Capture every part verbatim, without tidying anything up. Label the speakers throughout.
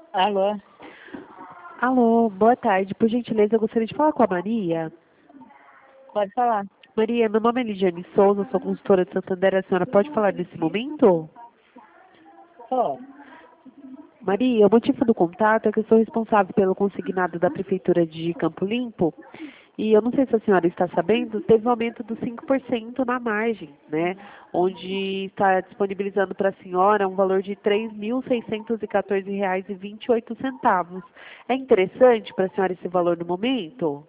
Speaker 1: Alô?
Speaker 2: Alô, boa tarde. Por gentileza, eu gostaria de falar com a Maria.
Speaker 1: Pode falar.
Speaker 2: Maria, meu nome é Ligiane Souza, sou consultora de Santander. A senhora pode falar nesse momento?
Speaker 1: Pode.
Speaker 2: Maria, o motivo do contato é que eu sou responsável pelo consignado da Prefeitura de Campo Limpo. E eu não sei se a senhora está sabendo, teve um aumento dos cinco por cento na margem, né? Onde está disponibilizando para a senhora um valor de três mil seiscentos e quatorze reais e vinte e oito centavos. É interessante para a senhora esse valor no momento?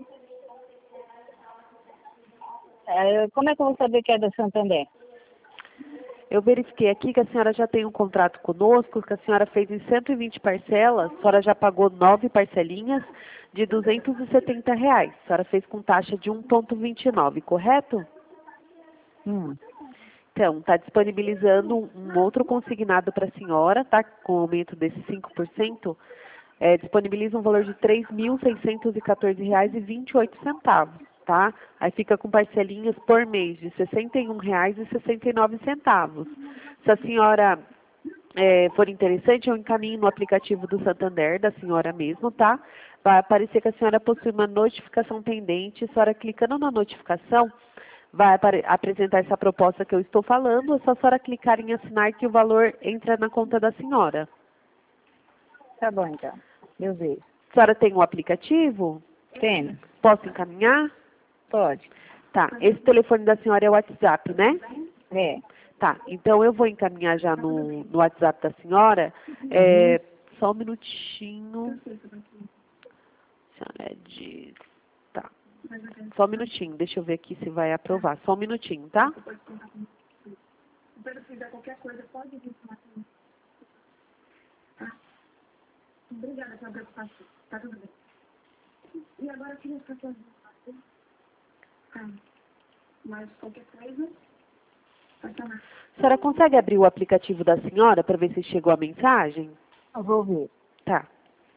Speaker 1: É, como é que eu vou saber que é da Santander?
Speaker 2: Eu verifiquei aqui que a senhora já tem um contrato conosco, que a senhora fez em cento e vinte parcelas, a senhora já pagou nove parcelinhas de duzentos e setenta reais. A senhora fez com taxa de um vírgula vinte e nove, correto?
Speaker 1: Hum.
Speaker 2: Então, está disponibilizando um, um outro consignado para a senhora, tá? Com o aumento desses cinco por cento, é, disponibiliza um valor de três mil seiscentos e quatorze reais e vinte e oito centavos, tá? Aí fica com parcelinhas por mês de sessenta e um reais e sessenta e nove centavos. Se a senhora é, for interessante, eu encaminho no aplicativo do Santander, da senhora mesmo, tá? Vai aparecer que a senhora possui uma notificação pendente. A senhora clicando na notificação, vai apare- apresentar essa proposta que eu estou falando. É só a senhora clicar em assinar que o valor entra na conta da senhora.
Speaker 1: Tá bom, então. Eu vejo.
Speaker 2: A senhora tem o aplicativo?
Speaker 1: Tem?
Speaker 2: Posso encaminhar?
Speaker 1: Pode.
Speaker 2: Tá. Esse telefone da senhora é o WhatsApp, né?
Speaker 1: É.
Speaker 2: Tá. Então eu vou encaminhar já no, no WhatsApp da senhora. É, só um minutinho. A senhora é de... Tá. Só um minutinho. Deixa eu ver aqui se vai aprovar. Só um minutinho, tá?
Speaker 3: Obrigada pela preocupação. Tá tudo bem. E agora eu queria ficar aqui. Tá. Mas qualquer coisa, pode chamar.
Speaker 2: A senhora consegue abrir o aplicativo da senhora para ver se chegou a mensagem?
Speaker 1: Eu vou ver.
Speaker 2: Tá.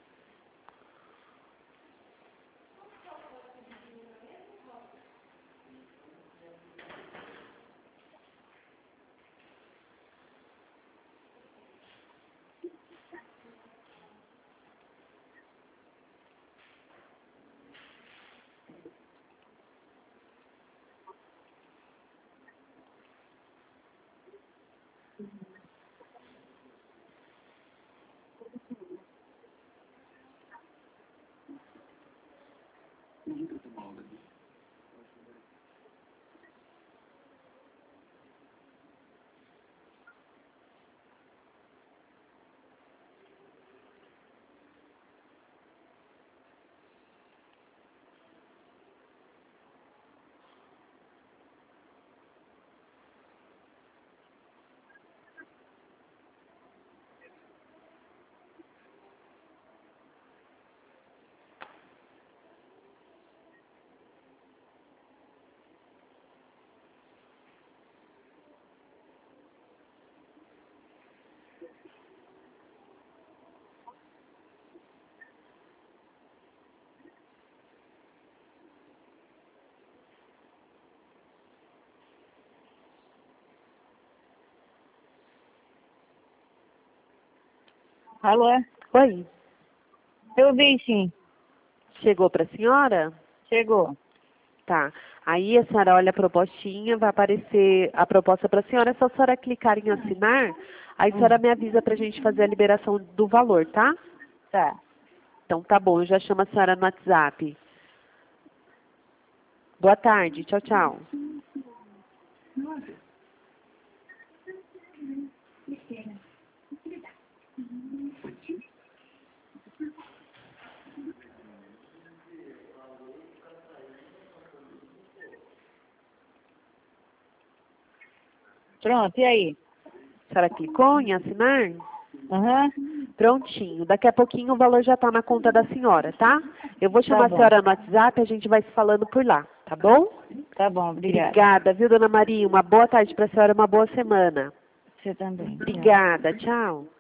Speaker 1: Alô?
Speaker 2: Oi.
Speaker 1: Eu vi, sim.
Speaker 2: Chegou para a senhora?
Speaker 1: Chegou.
Speaker 2: Tá. Aí a senhora olha a propostinha, vai aparecer a proposta para a senhora. É só a senhora clicar em assinar. Aí a senhora me avisa para a gente fazer a liberação do valor, tá?
Speaker 1: Tá.
Speaker 2: Então tá bom, eu já chamo a senhora no WhatsApp. Boa tarde. Tchau, tchau.
Speaker 1: Pronto, e aí?
Speaker 2: A senhora clicou em assinar?
Speaker 1: Aham.
Speaker 2: Prontinho. Daqui a pouquinho o valor já está na conta da senhora, tá? Eu vou chamar
Speaker 1: Tá
Speaker 2: a
Speaker 1: bom.
Speaker 2: senhora no WhatsApp e a gente vai se falando por lá, tá bom?
Speaker 1: Tá bom, obrigada.
Speaker 2: Obrigada, viu, dona Maria? Uma boa tarde para a senhora, uma boa semana.
Speaker 1: Você também. Tchau.
Speaker 2: Obrigada, tchau.